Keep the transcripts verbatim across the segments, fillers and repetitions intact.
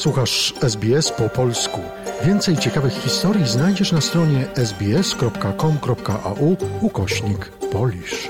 Słuchasz S B S po polsku. Więcej ciekawych historii znajdziesz na stronie sbs.com.au ukośnik Polish.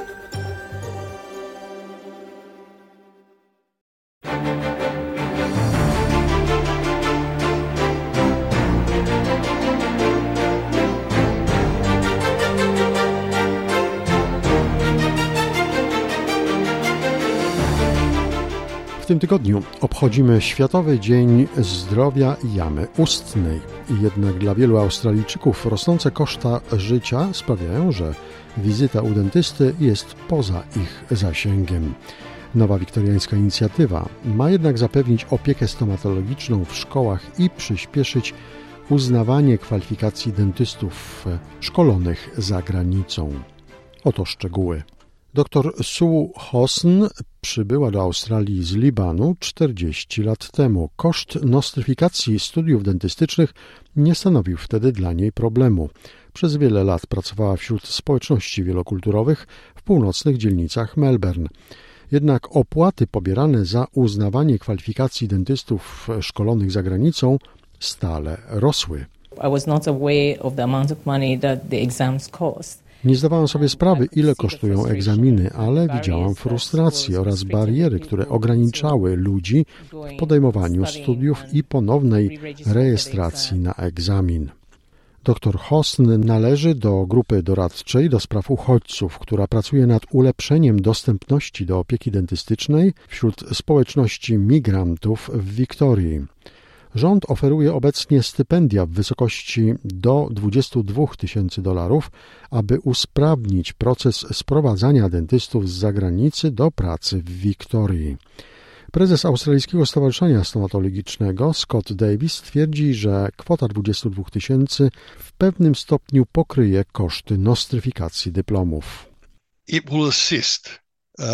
W tym tygodniu obchodzimy Światowy Dzień Zdrowia Jamy Ustnej. Jednak dla wielu Australijczyków rosnące koszta życia sprawiają, że wizyta u dentysty jest poza ich zasięgiem. Nowa wiktoriańska inicjatywa ma jednak zapewnić opiekę stomatologiczną w szkołach i przyspieszyć uznawanie kwalifikacji dentystów szkolonych za granicą. Oto szczegóły. Doktor Sue Hosn przybyła do Australii z Libanu czterdzieści lat temu. Koszt nostryfikacji studiów dentystycznych nie stanowił wtedy dla niej problemu. Przez wiele lat pracowała wśród społeczności wielokulturowych w północnych dzielnicach Melbourne. Jednak opłaty pobierane za uznawanie kwalifikacji dentystów szkolonych za granicą stale rosły. I was not aware of the amount of money that the exams cost. Nie zdawałam sobie sprawy, ile kosztują egzaminy, ale widziałam frustrację oraz bariery, które ograniczały ludzi w podejmowaniu studiów i ponownej rejestracji na egzamin. Doktor Hosn należy do grupy doradczej do spraw uchodźców, która pracuje nad ulepszeniem dostępności do opieki dentystycznej wśród społeczności migrantów w Wiktorii. Rząd oferuje obecnie stypendia w wysokości do dwadzieścia dwa tysięcy dolarów, aby usprawnić proces sprowadzania dentystów z zagranicy do pracy w Wiktorii. Prezes Australijskiego Stowarzyszenia Stomatologicznego Scott Davis twierdzi, że kwota dwadzieścia dwa tysięcy w pewnym stopniu pokryje koszty nostryfikacji dyplomów. It will assist.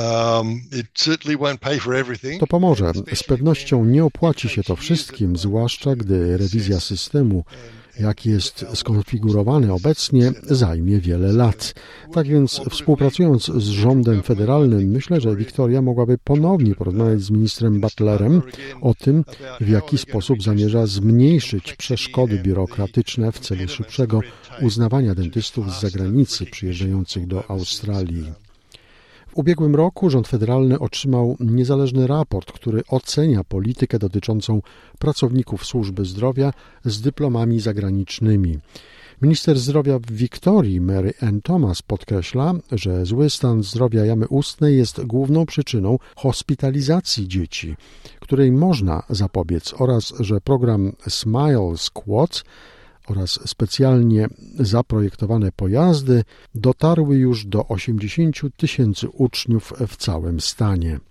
To pomoże. Z pewnością nie opłaci się to wszystkim, zwłaszcza gdy rewizja systemu, jaki jest skonfigurowany obecnie, zajmie wiele lat. Tak więc współpracując z rządem federalnym, myślę, że Wiktoria mogłaby ponownie porozmawiać z ministrem Butlerem o tym, w jaki sposób zamierza zmniejszyć przeszkody biurokratyczne w celu szybszego uznawania dentystów z zagranicy przyjeżdżających do Australii. W ubiegłym roku rząd federalny otrzymał niezależny raport, który ocenia politykę dotyczącą pracowników służby zdrowia z dyplomami zagranicznymi. Minister zdrowia w Wiktorii, Mary Ann Thomas, podkreśla, że zły stan zdrowia jamy ustnej jest główną przyczyną hospitalizacji dzieci, której można zapobiec, oraz że program Smile Squad oraz specjalnie zaprojektowane pojazdy dotarły już do osiemdziesięciu tysięcy uczniów w całym stanie.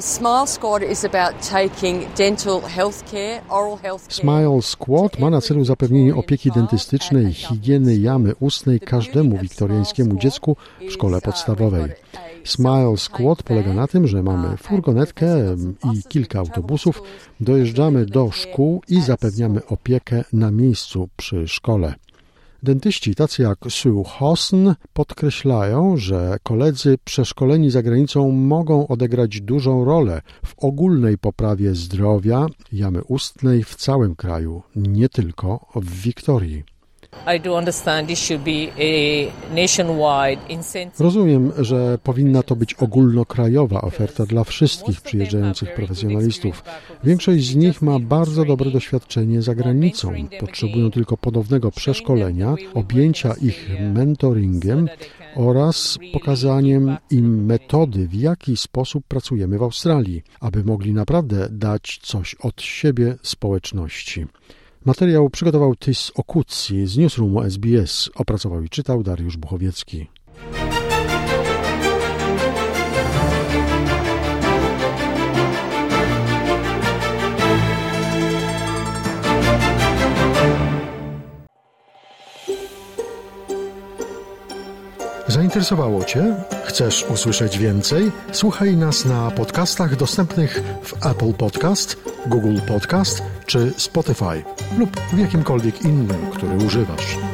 Smile Squad ma na celu zapewnienie opieki dentystycznej i higieny jamy ustnej każdemu wiktoriańskiemu dziecku w szkole podstawowej. Smile Squad polega na tym, że mamy furgonetkę i kilka autobusów, dojeżdżamy do szkół i zapewniamy opiekę na miejscu przy szkole. Dentyści, tacy jak Sue Hosn, podkreślają, że koledzy przeszkoleni za granicą mogą odegrać dużą rolę w ogólnej poprawie zdrowia jamy ustnej w całym kraju, nie tylko w Wiktorii. Rozumiem, że powinna to być ogólnokrajowa oferta dla wszystkich przyjeżdżających profesjonalistów. Większość z nich ma bardzo dobre doświadczenie za granicą. Potrzebują tylko ponownego przeszkolenia, objęcia ich mentoringiem oraz pokazaniem im metody, w jaki sposób pracujemy w Australii, aby mogli naprawdę dać coś od siebie społeczności. Materiał przygotował Tys Okucji z Newsroomu S B S. Opracował i czytał Dariusz Buchowiecki. Zainteresowało Cię? Chcesz usłyszeć więcej? Słuchaj nas na podcastach dostępnych w Apple Podcast, Google Podcast czy Spotify lub w jakimkolwiek innym, który używasz.